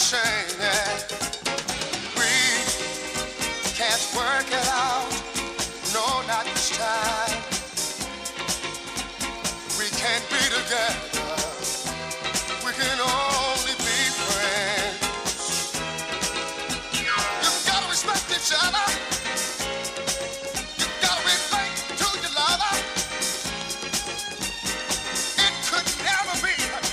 shame, yeah. We can't work it out, no, not this time. We can't be together, we can only be friends. You gotta respect each other, you gotta relate to your lover. It could never be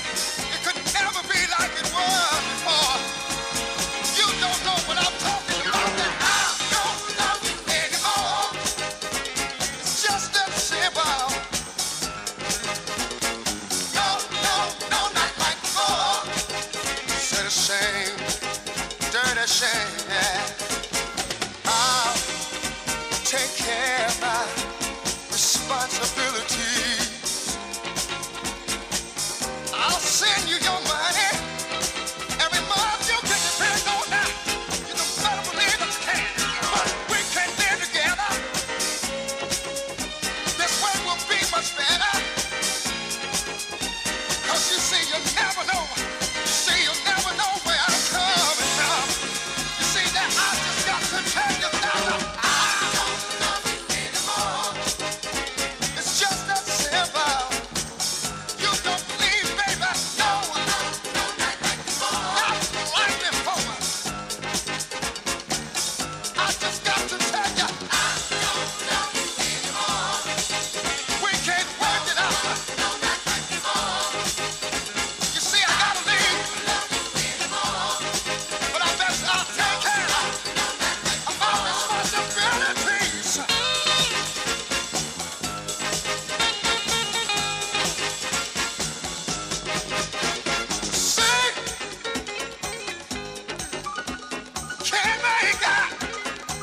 like it was before. You don't know what I'm talking about, that I don't love you anymore. It's just that simple. No, no, no, not like before. Said a shame, dirty shame, yeah. I'll take care of my